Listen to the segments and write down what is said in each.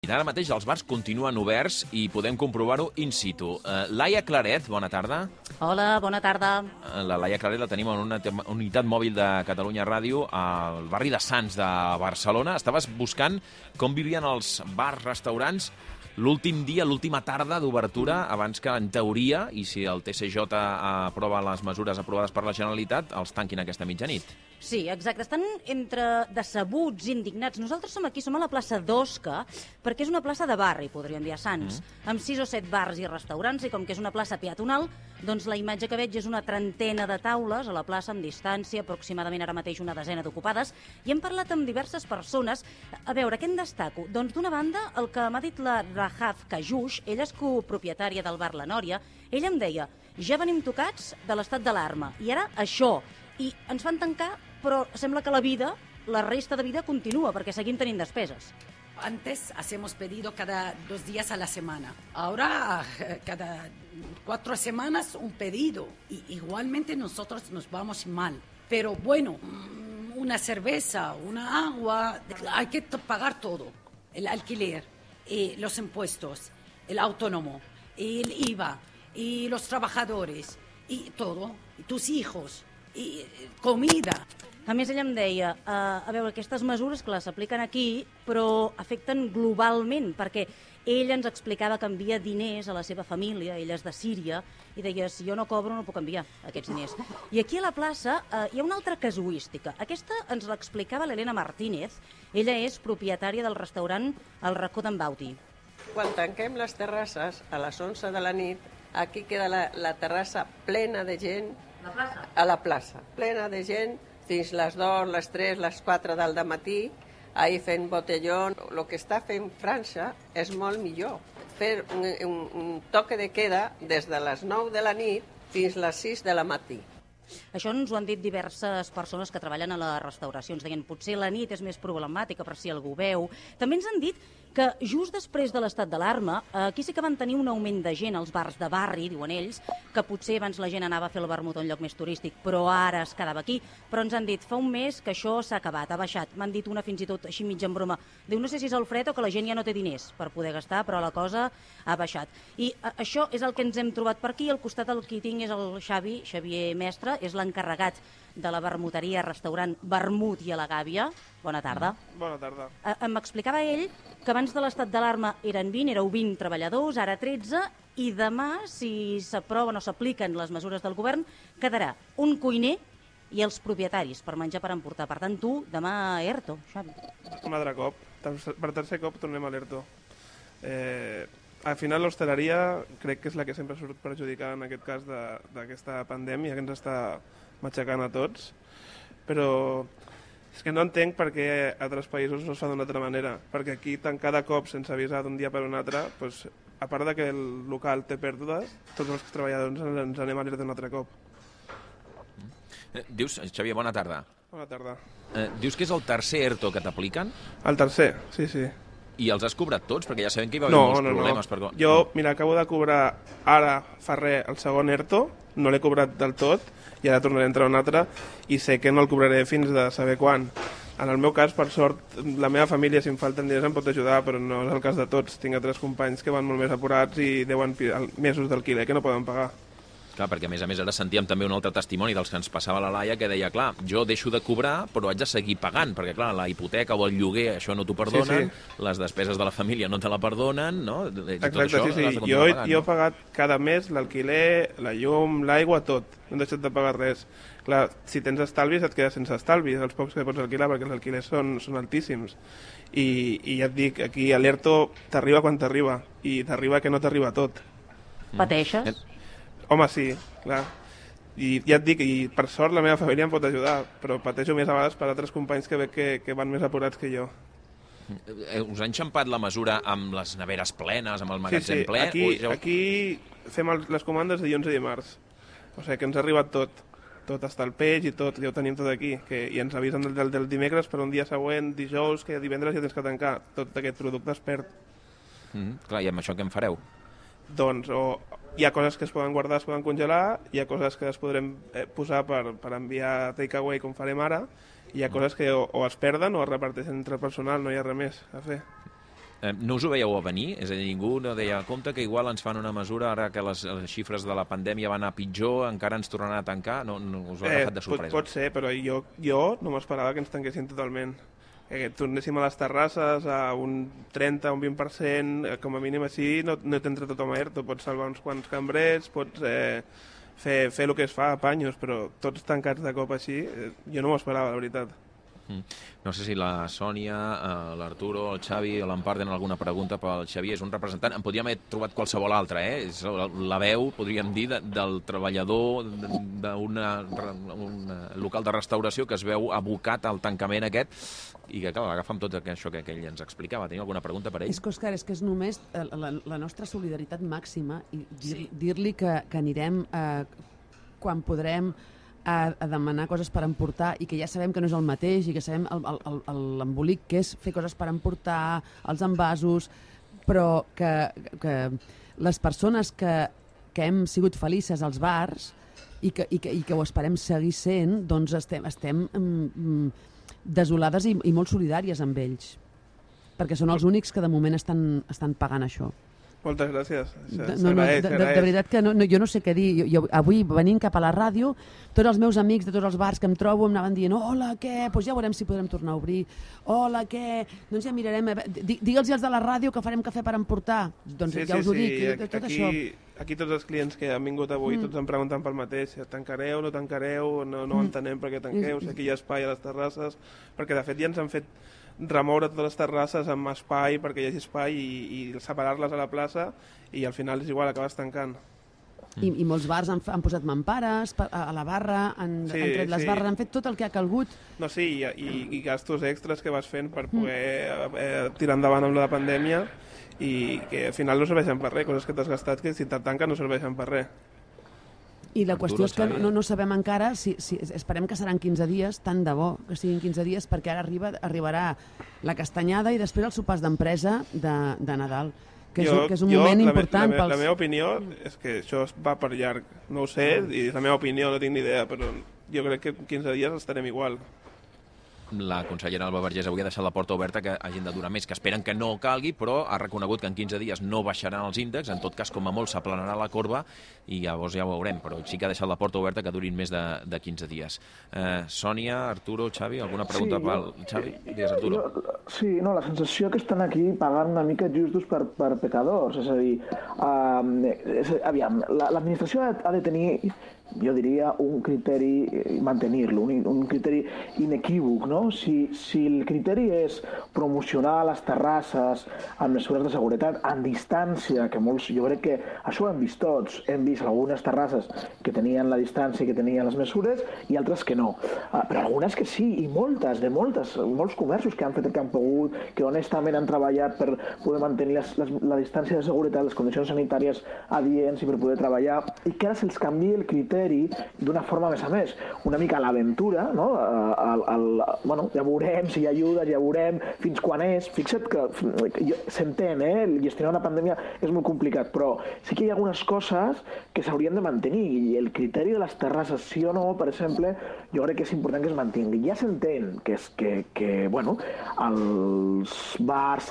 Ara mateix els bars continuen oberts i podem comprovar-ho in situ. Laia Claret, bona tarda. Hola, bona tarda. La Laia Claret la tenim en una unitat mòbil de Catalunya Ràdio al barri de Sants de Barcelona. Estaves buscant com vivien els bars, restaurants, l'últim dia, l'última tarda d'obertura, abans que, en teoria, i si el TSJ aprova les mesures aprovades per la Generalitat, els tanquin aquesta mitjanit. Sí, exacte. Estan entre decebuts, indignats. Nosaltres som aquí, som a la plaça d'Osca, perquè és una plaça de barri, podríem dir, a Sants, amb 6 o 7 bars i restaurants, i com que és una plaça peatonal, doncs la imatge que veig és una trentena de taules a la plaça amb distància, aproximadament ara mateix una desena d'ocupades, i hem parlat amb diverses persones. A veure, què en destaco? Doncs d'una banda, el que m'ha dit la Rahaf Kajush, ella és copropietària del bar La Nòria, ella em deia, ja venim tocats de l'estat d'alarma, i ara això, i ens van tancar, però sembla que la vida, la resta de vida continua, perquè seguim tenint despeses. Antes hacemos pedido cada 2 días a la semana. Ahora, cada 4 semanas un pedido. Y igualmente nosotros nos vamos mal. Pero bueno, una cerveza, una agua, hay que pagar todo. El alquiler, los impuestos, el autónomo, el IVA, y los trabajadores, y todo, y tus hijos, i comida. A més, ella em deia, a veure, aquestes mesures, clar, s'apliquen aquí, però afecten globalment, perquè ella ens explicava que envia diners a la seva família, ella és de Síria, i deia, si jo no cobro no puc enviar aquests diners. I aquí a la plaça hi ha una altra casuística. Aquesta ens l'explicava l'Helena Martínez. Ella és propietària del restaurant El Racó d'en Bauti. Quan tanquem les terrasses a les 11 de la nit, aquí queda la terrassa plena de gent. La plaça? A la plaça, plena de gent, fins les 2, les 3, les 4 del dematí, ahir fent botellón. El que està fent França és molt millor. Fer un toque de queda des de les 9 de la nit fins les 6 de la matí. Això ens ho han dit diverses persones que treballen a la restauració. Ens deien, potser la nit és més problemàtica, però si algú veu. També ens han dit que just després de l'estat d'alarma, aquí sí que van tenir un augment de gent als bars de barri, diuen ells, que potser abans la gent anava a fer el vermut a un lloc més turístic, però ara es quedava aquí. Però ens han dit, fa un mes que això s'ha acabat, ha baixat. M'han dit una fins i tot així mitja en broma. Diu, no sé si és el fred o que la gent ja no té diners per poder gastar, però la cosa ha baixat. I això és el que ens hem trobat per aquí. Al costat el que tinc és el Xavier Mestre, és l'encarregat de la vermuteria, restaurant Vermut i a la Gàbia. Bona tarda. Bona tarda. M'explicava ell que abans de l'estat d'alarma eren 20, éreu 20 treballadors, ara 13, i demà, si s'aproven o s'apliquen les mesures del govern, quedarà un cuiner i els propietaris per menjar per emportar. Per tant, tu, demà a ERTO, Xavi. Un altre cop. Per tercer cop tornem a l'ERTO. Al final l'hostaleria crec que és la que sempre surt perjudicada en aquest cas d'aquesta pandèmia que ens està matxacant a tots, però és que no entenc per què a altres països no es fa d'una altra manera, perquè aquí tant cada cop sense avisar d'un dia per un altre, doncs, a part de que el local té pèrdues, tots els treballadors ens anem a l'ERTO un altre cop. Dius, Xavier, bona tarda. Bona tarda. Dius que és el tercer ERTO que t'apliquen? El tercer, sí, sí. I els has cobrat tots? Perquè ja sabem que hi va haver molts problemes. No. Jo, mira, acabo de cobrar ara, fa res, el segon ERTO, no l'he cobrat del tot, i ara tornaré a entrar un altre, i sé que no el cobraré fins de saber quan. En el meu cas, per sort, la meva família, si em falten diners, em pot ajudar, però no és el cas de tots. Tinc altres companys que van molt més apurats i deuen mesos d'alquiler que no poden pagar. Clar, perquè a més ara sentíem també un altre testimoni dels que ens passava la Laia, que deia, clar, jo deixo de cobrar, però haig de seguir pagant, perquè clar, la hipoteca o el lloguer, això no t'ho perdonen, sí. Les despeses de la família no te la perdonen, no? Exacte, tot això, sí. Jo he pagat cada mes l'alquiler, la llum, l'aigua, tot. No he deixat de pagar res. Clar, si tens estalvis et quedes sense estalvis, els pocs que pots alquilar, perquè els alquilers són altíssims. I ja et dic, aquí a l'ERTO t'arriba quan t'arriba, i t'arriba que no t'arriba tot. Pateixes? Home, sí, clar. I ja et dic, i per sort la meva família em pot ajudar, però pateixo més a vegades per altres companys que veig que van més apurats que jo. Us ha enxampat la mesura amb les neveres plenes, amb el magatzem ple? Sí, aquí fem les comandes dilluns i dimarts. O sigui que ens ha arribat tot hasta el peix i tot, ja ho tenim tot aquí. I ens avisen del dimecres per un dia següent, dijous, que divendres ja tens que tancar. Tot aquest producte es perd. Clar, i amb això què en fareu? Doncs hi ha coses que es poden guardar, es poden congelar, hi ha coses que es podrem posar per enviar takeaway com farem ara, i hi ha coses que o es perden o es reparteixen entre el personal, no hi ha res més a fer. No us ho veieu a venir? És a dir, ningú no deia, compte que igual ens fan una mesura ara que les xifres de la pandèmia van a pitjor, encara ens tornaran a tancar? No us ho ha agafat de sorpresa? Pot ser, però jo no m'esperava que ens tanquessin totalment. Que tornéssim a les terrasses a un 30 o un 20%, com a mínim així no t'entra tothom a ERTO, pots salvar uns quants cambrers, pots fer el que es fa, apanyos, però tots tancats de cop així, jo no m'ho esperava, la veritat. No sé si la Sònia, l'Arturo, el Xavi o l'Empar tenen alguna pregunta pel Xavier. És un representant, en podríem haver trobat qualsevol altre, és la veu, podríem dir, del treballador d'un local de restauració que es veu abocat al tancament aquest i que, clar, l'agafa amb tot això que ell ens explicava. Teniu alguna pregunta per ell? És que, Òscar, és només la nostra solidaritat màxima i dir-li que anirem quan podrem a demanar coses per emportar i que ja sabem que no és el mateix i que sabem l'embolic que és fer coses per emportar, els envasos, però que les persones que hem sigut felices als bars i que ho esperem seguir sent, doncs estem desolades i molt solidàries amb ells, perquè són els únics que de moment estan pagant això. Moltes gràcies. De veritat que jo no sé què dir. Jo avui, venint cap a la ràdio, tots els meus amics de tots els bars que em trobo em anaven dient hola, què? Doncs ja veurem si podrem tornar a obrir. Hola, què? Doncs ja mirarem. Digue'ls als de la ràdio que farem cafè per emportar. Doncs ja us ho dic. Tot això. Aquí tots els clients que han vingut avui tots em pregunten pel mateix. Tancareu, no tancareu? No entenem per què tanqueu. Sé que hi ha espai a les terrasses. Perquè, de fet, ja ens han fet remoure totes les terrasses amb espai perquè hi hagi espai i separar-les a la plaça i al final és igual, acabes tancant. I molts bars han posat mampares a la barra, han tret les barres, han fet tot el que ha calgut. No, sí, i gastos extras que vas fent per poder tirar endavant amb la pandèmia i que al final no serveixen per res, coses que t'has gastat que si te tanquen no serveixen per res. I la qüestió és que no sabem encara si esperem que seran 15 dies, tant de bo que siguin 15 dies, perquè ara arribarà la castanyada i després els sopars d'empresa de Nadal, que és un moment important. La meva opinió és que això va per llarg. No ho sé, i és la meva opinió, no tinc ni idea, però jo crec que 15 dies estarem igual. La consellera Alba Vergés avui ha deixat la porta oberta que hagin de durar més, que esperen que no calgui, però ha reconegut que en 15 dies no baixaran els índexs, en tot cas com a molt s'aplanarà la corba i llavors ja ho veurem, però sí que ha deixat la porta oberta que durin més de 15 dies. Sònia, Arturo, Xavi, alguna pregunta pel Xavi? Digues, Arturo. Sí, no, la sensació que estan aquí pagant una mica justos per pecadors, és a dir, aviam, l'administració ha de tenir, jo diria, un criteri, mantenir-lo, un criteri inequívoc, no? Si el criteri és promocionar les terrasses amb mesures de seguretat en distància, que molts, jo crec que això ho hem vist tots, hem vist algunes terrasses que tenien la distància i que tenien les mesures i altres que no, però algunes que sí, i molts comerços que han fet el que han pogut, que honestament han treballat per poder mantenir la distància de seguretat, les condicions sanitàries adients i per poder treballar, i que ara se'ls canvia el criteri d'una forma més a més, una mica a l'aventura, no? Bueno, ja veurem si hi ha ajudes, ja veurem fins quan és. Fixa't que s'entén, gestionar una pandèmia és molt complicat, però sí que hi ha algunes coses que s'haurien de mantenir i el criteri de les terrasses, sí o no, per exemple, jo crec que és important que es mantingui. Ja s'entén que bueno, els bars,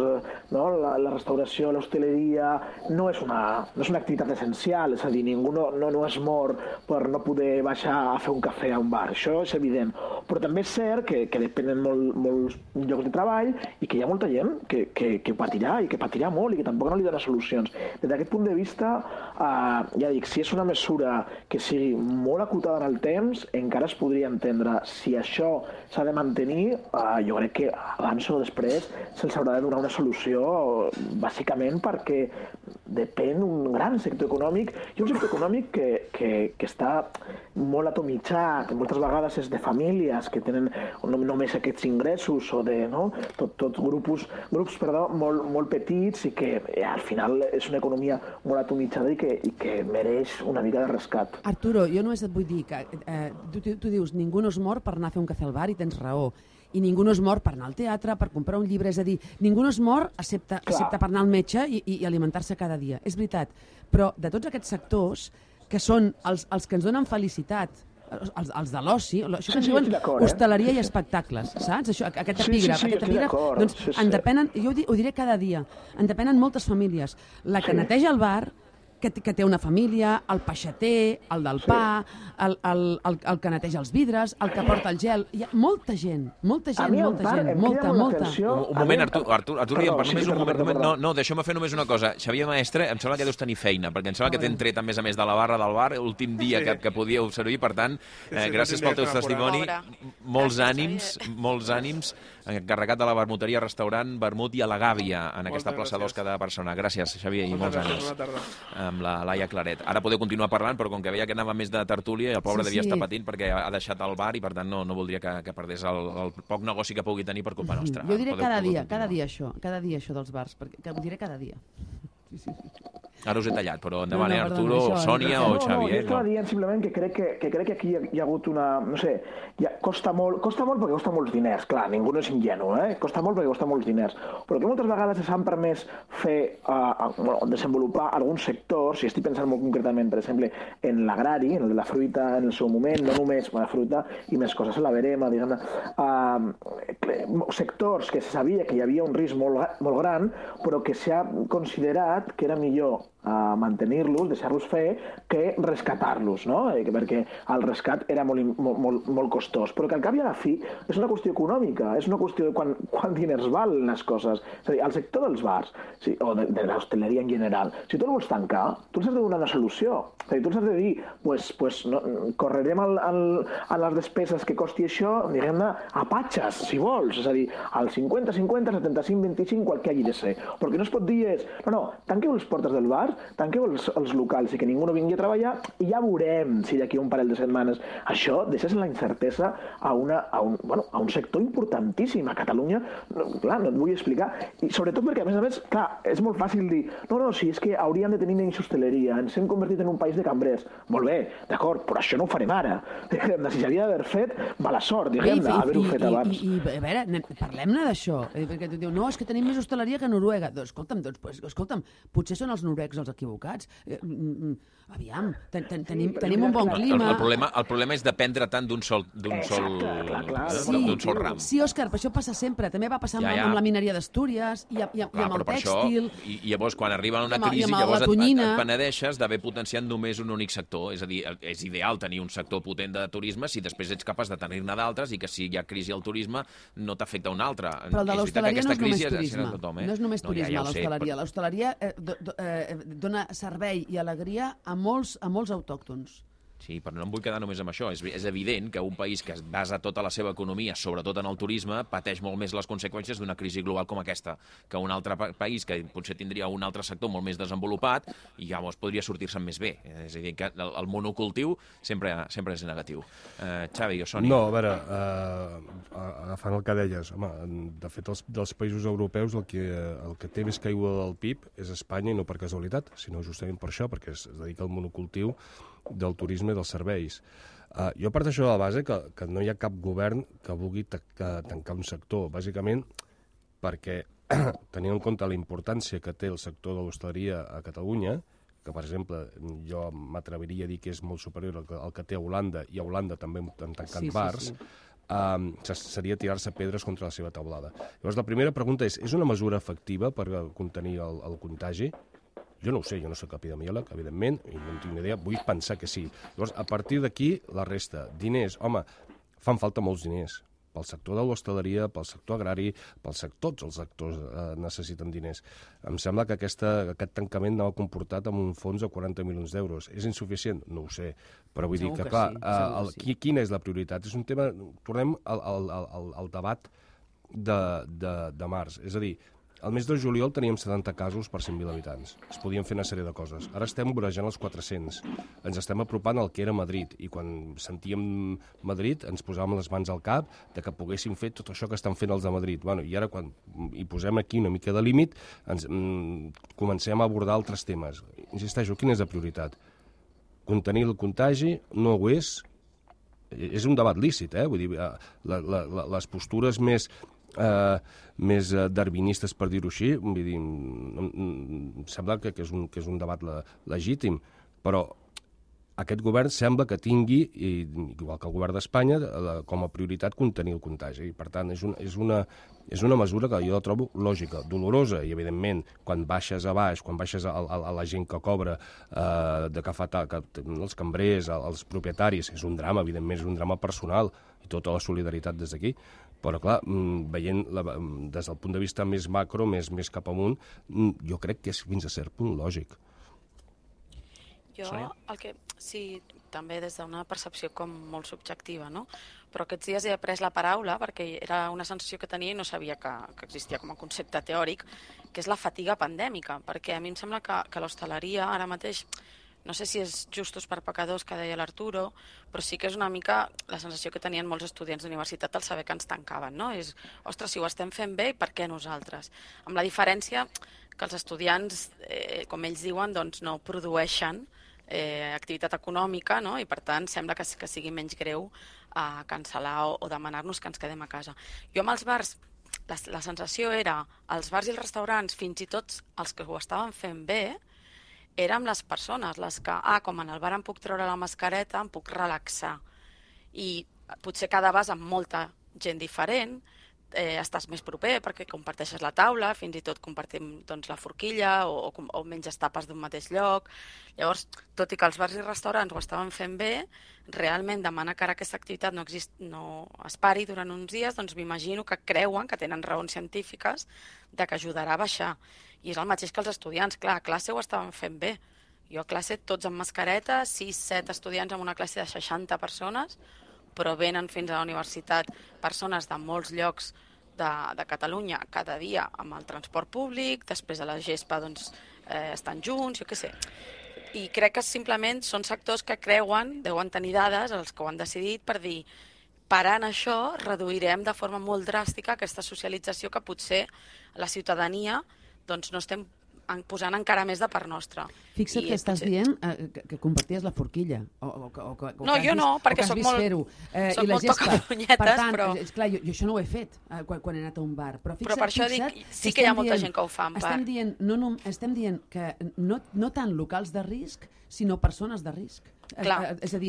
la restauració, l'hostaleria, no és una activitat essencial, és a dir, ningú no es mor per no poder baixar a fer un cafè a un bar, això és evident, però també és cert que depenen molts llocs de treball i que hi ha molta gent que patirà i que patirà molt i que tampoc no li dona solucions. Des d'aquest punt de vista, ja dic, si és una mesura que sigui molt acotada en el temps, encara es podria entendre. Si això s'ha de mantenir, jo crec que abans o després se'ls haurà de donar una solució, bàsicament perquè depèn un gran sector econòmic i un sector econòmic que està molt atomitzat, moltes vegades és de famílies que tenen només aquests ingressos o de tots grups molt petits i que al final és una economia molt atomitzada i que mereix una mica de rescat. Arturo, jo només et vull dir que tu dius ningú no es mor per anar a fer un cafè al bar i tens raó. I ningú no es mor per anar al teatre, per comprar un llibre, és a dir, ningú no es mor excepte per anar al metge i alimentar-se cada dia. És veritat, però de tots aquests sectors que són els que ens donen felicitat els de l'oci, això que ens diuen hostaleria i espectacles, saps? Aquest epígraf, doncs en depenen, jo ho diré cada dia, en depenen moltes famílies. La que neteja el bar, que té una família, el peixater, el del pa, el que neteja els vidres, el que porta el gel. Hi ha molta gent, molta. Un moment, Artur, només un moment. No, deixeu-me fer només una cosa. Xavier Maestre, em sembla que deus tenir feina, perquè em sembla que t'hem tret, a més de la barra del bar, l'últim dia que podíeu servir, per tant, gràcies pel teu testimoni, molts ànims, encarregat de la vermuteria, restaurant, vermut i a la Gàbia, en aquesta plaça d'Osca de Barcelona. Gràcies, Xavier, i molts ànims. Amb la Laia Claret. Ara podeu continuar parlant, però com que veia que anava més de tertúlia, i el pobre devia estar patint perquè ha deixat el bar i, per tant, no voldria que perdés el poc negoci que pugui tenir per culpa nostra. Jo diré cada dia això dels bars, perquè ho diré cada dia. Sí. Ara us he tallat, però endavant, Arturo, o Sònia o Xavier. Jo estava dient simplement que crec que aquí hi ha hagut una... No sé, costa molt perquè costa molts diners, clar, ningú no és ingenu, costa molt perquè costa molts diners, però que moltes vegades s'han permès desenvolupar alguns sectors, i estic pensant molt concretament, per exemple, en l'agrari, en el de la fruita en el seu moment, no només la fruita i més coses, la verema, diguem-ne, sectors que se sabia que hi havia un risc molt gran, però que s'ha considerat que era millor mantenir-los, deixar-los fer, que rescatar-los, no? Perquè el rescat era molt costós. Però que al cap i a la fi és una qüestió econòmica, és una qüestió de quant diners valen les coses. És a dir, el sector dels bars, o de l'hostaleria en general, si tu el vols tancar, tu ens has de donar una solució. És a dir, tu ens has de dir, correrem a les despeses que costi això, diguem-ne, a patxes, si vols. És a dir, al 50-50, 75-25, qual que hagi de ser. Però el que no es pot dir és, no, tanqueu les portes del bar, tanqueu els locals i que ningú no vingui a treballar i ja veurem si d'aquí un parell de setmanes. Això deixes la incertesa a un sector importantíssim. A Catalunya, clar, no et vull explicar. I sobretot perquè, a més, clar, és molt fàcil dir si és que hauríem de tenir menys hostaleria, ens hem convertit en un país de cambrers. Molt bé, d'acord, però això no ho farem ara. Si s'havia d'haver fet, mala sort, diguem-ne, haver-ho fet abans. I a veure, parlem-ne d'això, perquè tu dius, no, és que tenim més hostaleria que Noruega. Doncs escolta'm, potser són els noruecs els equivocats. Aviam, tenim un bon clima. El problema és dependre tant d'un sol ram. Sí, Òscar, però això passa sempre. També va passar amb la mineria d'Astúries i amb el tèxtil. I llavors, quan arriba una crisi, llavors et penedeixes d'haver potenciat només un únic sector. És a dir, és ideal tenir un sector potent de turisme si després ets capaç de tenir-ne d'altres i que si hi ha crisi al turisme no t'afecta un altre. Però el de l'hostaleria no és només turisme. No és només turisme, l'hostaleria. L'hostaleria dona servei i alegria a molts autòctons. Sí, però no em vull quedar només amb això. És evident que un país que es basa tota la seva economia, sobretot en el turisme, pateix molt més les conseqüències d'una crisi global com aquesta, que un altre país que potser tindria un altre sector molt més desenvolupat i llavors podria sortir-se'n més bé. És a dir, que el monocultiu sempre és negatiu. Xavi o Sònia? No, a veure, agafant el que deies, home, de fet, dels països europeus el que té més caiguda del PIB és Espanya, i no per casualitat, sinó justament per això, perquè es dedica al monocultiu del turisme i dels serveis. Jo parteixo de la base que no hi ha cap govern que vulgui tancar un sector, bàsicament perquè, tenint en compte la importància que té el sector de l'hostaleria a Catalunya, que, per exemple, jo m'atreviria a dir que és molt superior al que té a Holanda, i a Holanda també han tancat bars, seria tirar-se pedres contra la seva taulada. Llavors, la primera pregunta és una mesura efectiva per contenir el contagi? Jo no ho sé, jo no soc epidemiòleg, evidentment, i no en tinc ni idea, vull pensar que sí. Llavors, a partir d'aquí, la resta. Diners, home, fan falta molts diners. Pel sector de l'hostaleria, pel sector agrari, tots els sectors necessiten diners. Em sembla que aquest tancament anava comportat amb un fons de 40 milions d'euros. És insuficient? No ho sé. Però vull dir que, clar, quina és la prioritat? És un tema... Tornem al debat de març. És a dir, el mes de juliol teníem 70 casos per 100.000 habitants. Es podien fer una sèrie de coses. Ara estem vorejant els 400. Ens estem apropant al que era Madrid. I quan sentíem Madrid ens posàvem les mans al cap de que poguéssim fer tot això que estan fent els de Madrid. Bueno, i ara, quan hi posem aquí una mica de límit, comencem a abordar altres temes. Insisteixo, quina és la prioritat? Contenir el contagi no ho és. És un debat lícit, Vull dir, les postures més darwinistes, per dir-ho així, vull dir, em sembla que és un debat legítim, però aquest govern sembla que tingui, igual que el govern d'Espanya, com a prioritat contenir el contagi. I, per tant, és una mesura que jo trobo lògica, dolorosa, i, evidentment, quan baixes a baix, quan baixes a la gent que cobra, els cambrers, els propietaris, és un drama, evidentment, és un drama personal, i tota la solidaritat des d'aquí. Però, clar, veient des del punt de vista més macro, més cap amunt, jo crec que és fins a cert punt lògic. Jo, sí, també des d'una percepció com molt subjectiva, no? Però aquests dies he après la paraula perquè era una sensació que tenia i no sabia que existia com a concepte teòric, que és la fatiga pandèmica, perquè a mi em sembla que l'hostaleria ara mateix, no sé si és justos per pecadors, que deia l'Arturo, però sí que és una mica la sensació que tenien molts estudiants d'universitat al saber que ens tancaven, no? És, ostres, si ho estem fent bé, per què nosaltres? Amb la diferència que els estudiants, com ells diuen, doncs no produeixen activitat econòmica, no? I per tant sembla que sigui menys greu cancel·lar o demanar-nos que ens quedem a casa. Jo amb els bars, la sensació era, els bars i els restaurants, fins i tot els que ho estaven fent bé, érem les persones, les que, com en el bar em puc treure la mascareta, em puc relaxar. I potser cada vas amb molta gent diferent, estàs més proper perquè comparteixes la taula, fins i tot compartim doncs, la forquilla o menges tapes d'un mateix lloc. Llavors, tot i que els bars i restaurants ho estaven fent bé, realment demanar que ara aquesta activitat no es pari durant uns dies, doncs m'imagino que creuen, que tenen raons científiques, de que ajudarà a baixar. I és el mateix que els estudiants. Clar, a classe ho estaven fent bé. Jo a classe tots amb mascareta, 6-7 estudiants en una classe de 60 persones, però venen fins a la universitat persones de molts llocs de Catalunya cada dia amb el transport públic, després a la gespa doncs, estan junts, jo què sé. I crec que simplement són sectors que creuen, deuen tenir dades, els que ho han decidit, per dir, parant això, reduirem de forma molt dràstica aquesta socialització que potser la ciutadania doncs, no estem posant encara més de part nostra. Fixa't que estàs dient que comparties la forquilla. No, jo no, perquè soc molt tocapunyetes, per tant, però... Esclar, jo això no ho he fet quan he anat a un bar. Però per això dic, sí que hi ha molta gent que ho fa en bar. Estem dient que no tant locals de risc, sinó persones de risc. És a dir,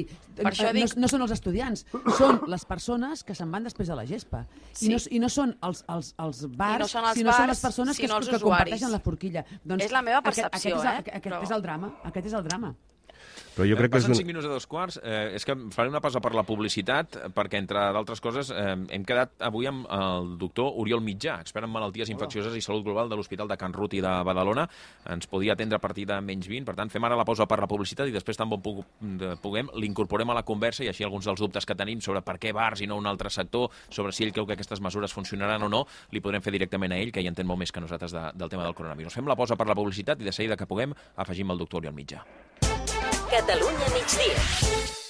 no són els estudiants, són les persones que se'n van després a la gespa. I no són els bars, sinó són les persones que comparteixen la forquilla. És la meva percepció, Aquest és el drama. Però jo crec que passen 5 minuts a 2 quarts. És que faré una pausa per la publicitat, perquè, entre d'altres coses, hem quedat avui amb el doctor Oriol Mitjà, expert en malalties infeccioses i salut global de l'Hospital de Can Ruti de Badalona. Ens podia atendre a partir de -20. Per tant, fem ara la pausa per la publicitat i després, tan bon puguem, l'incorporem a la conversa i així alguns dels dubtes que tenim sobre per què bars i no un altre sector, sobre si ell creu que aquestes mesures funcionaran o no, li podrem fer directament a ell, que hi entén molt més que nosaltres del tema del coronavirus. Fem la pausa per la publicitat i de seguida que puguem afegim el doctor Oriol Mitjà. Catalunya migdia.